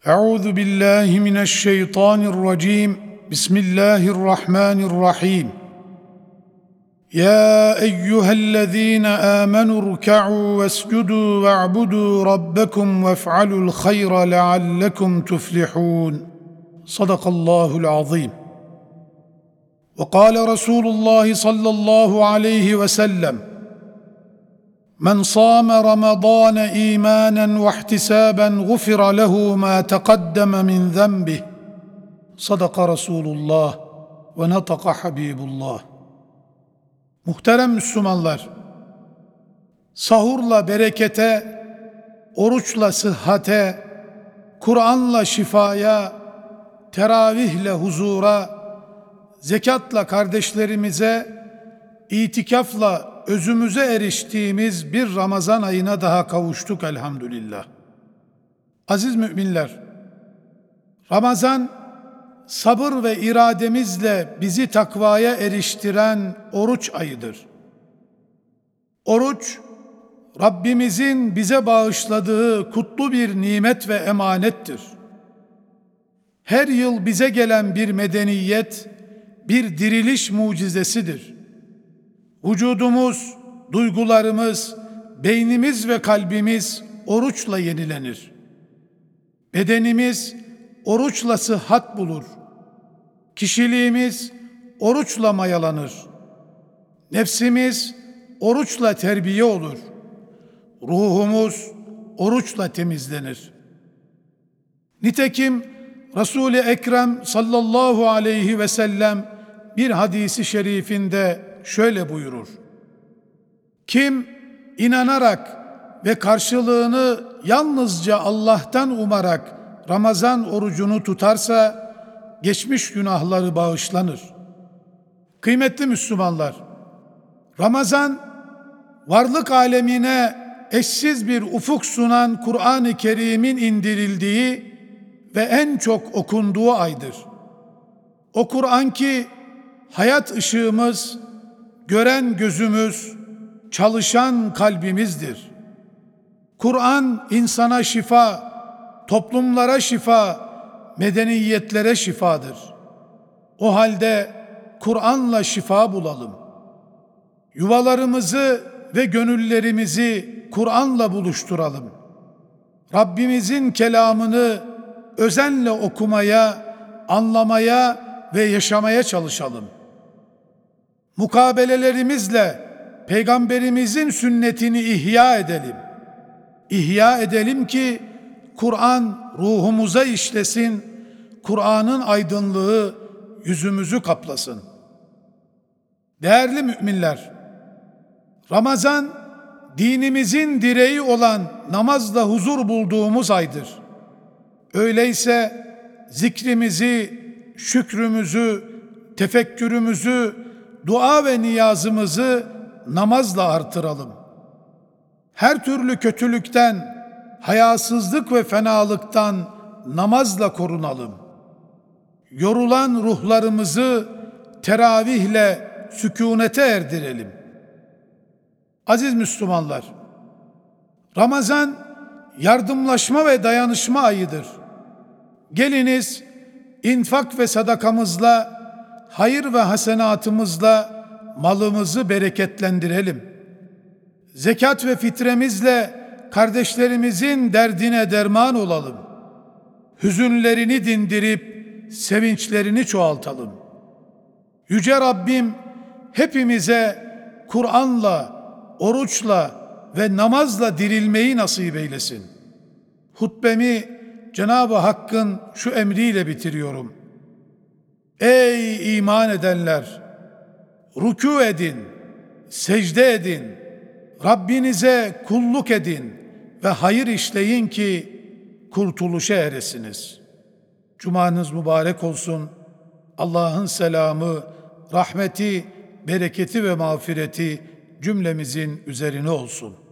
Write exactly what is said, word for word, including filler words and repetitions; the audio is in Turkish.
أعوذ بالله من الشيطان الرجيم بسم الله الرحمن الرحيم يا أيها الذين آمنوا اركعوا واسجدوا واعبدوا ربكم وافعلوا الخير لعلكم تفلحون صدق الله العظيم. وقال رسول الله صلى الله عليه وسلم من صام رمضان إيمانا واحتسابا غفر له ما تقدم من ذنبه صدق رسول الله ونطق حبيب الله. Muhterem Müslümanlar, sahurla berekete, oruçla sıhhate, Kur'an'la şifaya, teravihle huzura, zekatla kardeşlerimize, itikafla özümüze eriştiğimiz bir Ramazan ayına daha kavuştuk elhamdülillah. Aziz müminler, Ramazan sabır ve irademizle bizi takvaya eriştiren oruç ayıdır. Oruç, Rabbimizin bize bağışladığı kutlu bir nimet ve emanettir. Her yıl bize gelen bir medeniyet, bir diriliş mucizesidir. Vücudumuz, duygularımız, beynimiz ve kalbimiz oruçla yenilenir. Bedenimiz oruçla sıhhat bulur. Kişiliğimiz oruçla mayalanır. Nefsimiz oruçla terbiye olur. Ruhumuz oruçla temizlenir. Nitekim Resul-i Ekrem sallallahu aleyhi ve sellem bir hadisi şerifinde şöyle buyurur: kim inanarak ve karşılığını yalnızca Allah'tan umarak Ramazan orucunu tutarsa geçmiş günahları bağışlanır. Kıymetli Müslümanlar, Ramazan varlık alemine eşsiz bir ufuk sunan Kur'an-ı Kerim'in indirildiği ve en çok okunduğu aydır. O Kur'an ki hayat ışığımız, gören gözümüz, çalışan kalbimizdir. Kur'an insana şifa, toplumlara şifa, medeniyetlere şifadır. O halde Kur'an'la şifa bulalım. Yuvalarımızı ve gönüllerimizi Kur'an'la buluşturalım. Rabbimizin kelamını özenle okumaya, anlamaya ve yaşamaya çalışalım. Mukabelelerimizle Peygamberimizin sünnetini ihya edelim. İhya edelim ki Kur'an ruhumuza işlesin, Kur'an'ın aydınlığı yüzümüzü kaplasın. Değerli müminler, Ramazan dinimizin direği olan namazla huzur bulduğumuz aydır. Öyleyse zikrimizi, şükrümüzü, tefekkürümüzü, dua ve niyazımızı namazla artıralım. Her türlü kötülükten, hayasızlık ve fenalıktan namazla korunalım. Yorulan ruhlarımızı teravihle sükûnete erdirelim. Aziz Müslümanlar, Ramazan yardımlaşma ve dayanışma ayıdır. Geliniz infak ve sadakamızla, hayır ve hasenatımızla malımızı bereketlendirelim. Zekat ve fitremizle kardeşlerimizin derdine derman olalım. Hüzünlerini dindirip sevinçlerini çoğaltalım. Yüce Rabbim hepimize Kur'an'la, oruçla ve namazla dirilmeyi nasip eylesin. Hutbemi Cenab-ı Hakk'ın şu emriyle bitiriyorum. Ey iman edenler! Rükû edin, secde edin, Rabbinize kulluk edin ve hayır işleyin ki kurtuluşa eresiniz. Cumanız mübarek olsun. Allah'ın selamı, rahmeti, bereketi ve mağfireti cümlemizin üzerine olsun.